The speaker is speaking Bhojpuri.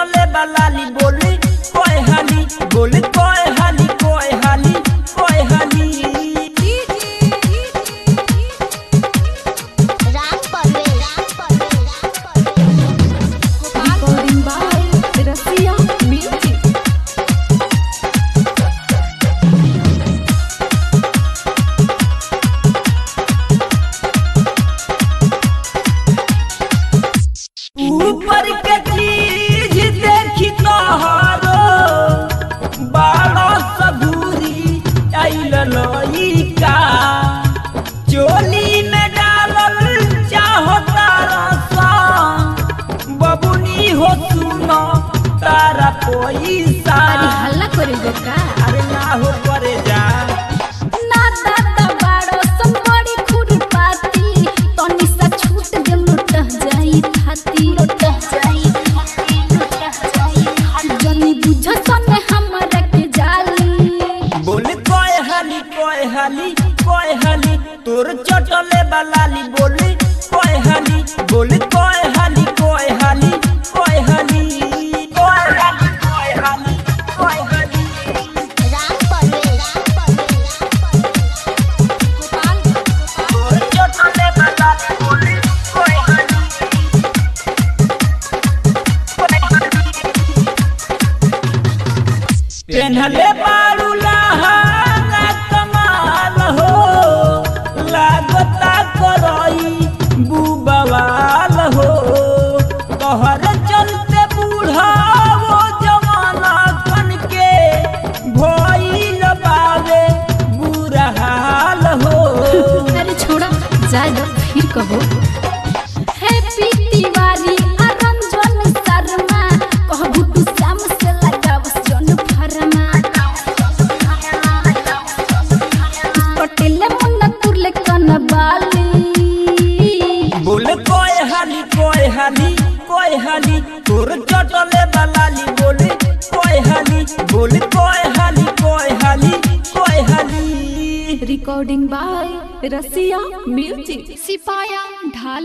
चटले बलाली बोली कोई हाली बोली कोई हाली कोई हाली कोई हाली ऊपर के चीज देखी तोहरो बालो सधूरी आइल लइका चोली में डालल चाहता रसा बबुनी हो सुनो तारा पैसा अरे हल्ला करे का अरे ना हो करे जा ना दादा बाड़ो संबड़ी खुरपाती तनी सा छूट दे लुट जाई थाती जनी बुझ सने हमरा के जाली बोले कोई हाली कोई हाली कोई हाली तोर चटले बलाली बोले कोई हाली बोले कोई हाली कोई हाली कोई हाली कोई हाली कोई हाली कोई हाली तोर चटले बलाली बोले कोई हाली पेन्हले बारू लहंगा कमाल हो लागता करई बुबवाल हो तोहर चलते बूढ़ा वो जमाना कन के भइल बावे बुरा हाल हो अरे छोड़ा जाए दो फिर कहो हैप्पी दिवाली रंजन शर्मा कह गुड्डू श्याम से लगाव जन फरमा पटेल मुन्ना तुरले कनबाली बोले कोई हाली कोई हाली कोई हाली तोर चटले बलाली बोले कोई हाली बोले कोई हाली कोई हाली कोई हाली रिकॉर्डिंग बाय रसिया म्यूजिक सिपाया ढाल